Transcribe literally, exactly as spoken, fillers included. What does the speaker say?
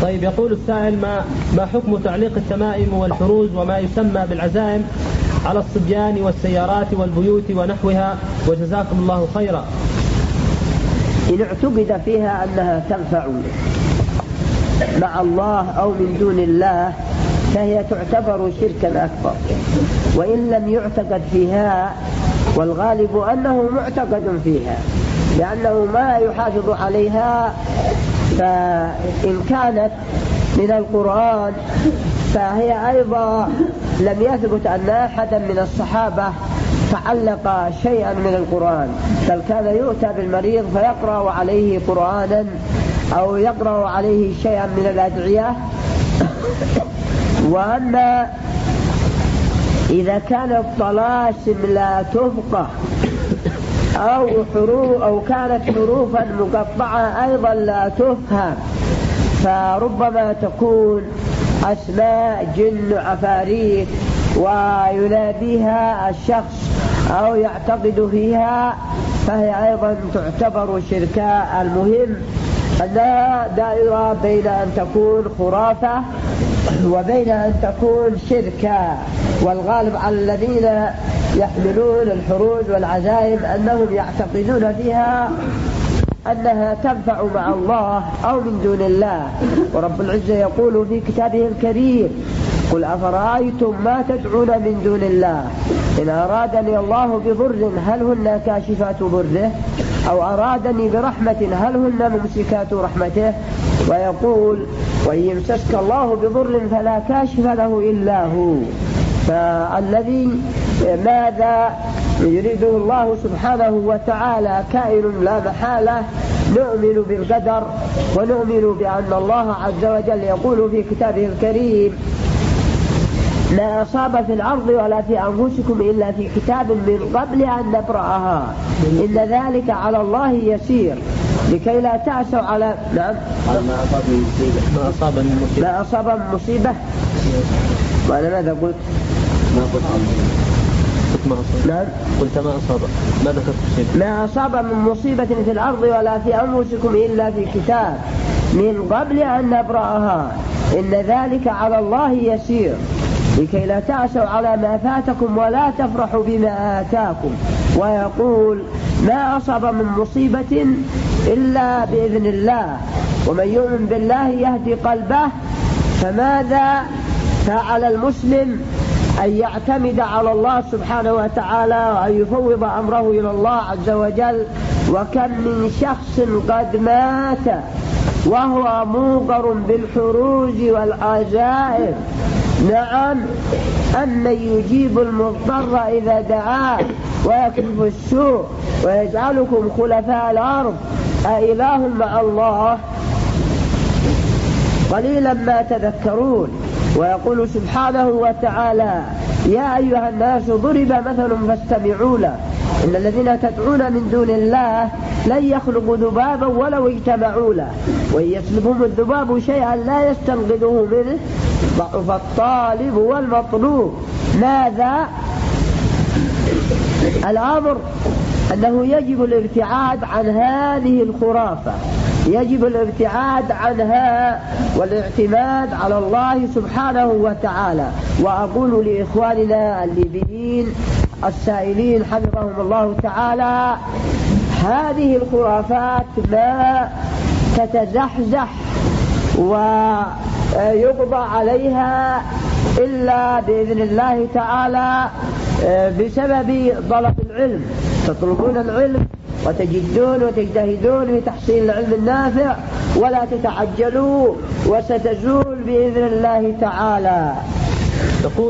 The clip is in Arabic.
طيب يقول السائل ما, ما حكم تعليق التمائم والحروز وما يسمى بالعزائم على الصبيان والسيارات والبيوت ونحوها، وجزاكم الله خيرا. إن اعتقد فيها أنها تنفع مع الله أو من دون الله فهي تعتبر شركا أكبر، وإن لم يعتقد فيها والغالب أنه معتقد فيها لأنه ما يحافظ عليها، فإن كانت من القرآن فهي أيضا لم يثبت أن أحدا من الصحابة تعلق شيئا من القرآن، بل كان يؤتى بالمريض فيقرأ عليه قرآنا أو يقرأ عليه شيئا من الأدعية. وأما إذا كانت طلاسم لا تفقه أو حروف أو كانت حروفا مقطعة أيضا لا تفهم، فربما تكون أسماء جن عفاريت ويناديها الشخص أو يعتقد فيها، فهي أيضا تعتبر شركاء. المهم أنها دائرة بين أن تكون خرافة وبين أن تكون شركا، والغالب على الذين يحملون الحروج والعزائم أنهم يعتقدون فيها أنها تنفع مع الله أو من دون الله. ورب العزة يقول في كتابه الكريم: قل أفرأيتم ما تدعون من دون الله إن أرادني الله بضر هل هن كاشفات ضره أو أرادني برحمة هل هن ممسكات رحمته. ويقول: وإن يمسسك الله بضر فلا كاشف له إلا هو. فالذي ماذا يريده الله سبحانه وتعالى كائن لا محالة. نؤمن بالقدر ونؤمن بأن الله عز وجل يقول في كتابه الكريم: ما أصاب في الأرض ولا في أنفسكم إلا في كتاب من قبل أن نبرأها إن ذلك على الله يسير لكي لا تعسوا على نعم ما أصاب من مصيبة ما أصاب من مصيبة ما أصاب من مصيبة وأنا ماذا قلت؟ ما قلت ما أصاب نعم قلت ما أصاب ما ذكرت شيء. ما أصاب من مصيبة في الأرض ولا في أنفسكم إلا في كتاب من قبل أن نبرأها إن ذلك على الله يسير لكي لا تعسوا على ما فاتكم ولا تفرحوا بما آتاكم. ويقول: ما أصاب من مصيبة إلا بإذن الله ومن يؤمن بالله يهدي قلبه. فماذا فعلى المسلم أن يعتمد على الله سبحانه وتعالى وأن يفوض أمره إلى الله عز وجل. وكم من شخص قد مات وهو موقر بالحروج والعزائم. نعم، أمن يجيب المضطر إذا دعاه ويكشف السوء ويجعلكم خلفاء الأرض أإله مع الله قليلا ما تذكرون. ويقول سبحانه وتعالى: يا أيها الناس ضرب مثل فاستمعوا له إن الذين تدعون من دون الله لن يخلقوا ذبابا ولو اجتمعوا له وإن يسلبهم الذباب شيئا لا يستنقذوه منه ضعف الطالب والمطلوب. ماذا؟ الأمر أنه يجب الابتعاد عن هذه الخرافة، يجب الابتعاد عنها والاعتماد على الله سبحانه وتعالى. وأقول لإخواننا الليبيين السائلين حفظهم الله تعالى: هذه الخرافات ما تتزحزح ويقضى عليها إلا بإذن الله تعالى بسبب طلب العلم. تطلبون العلم وتجدون وتجتهدون في تحصيل العلم النافع ولا تتعجلوا وستزول بإذن الله تعالى.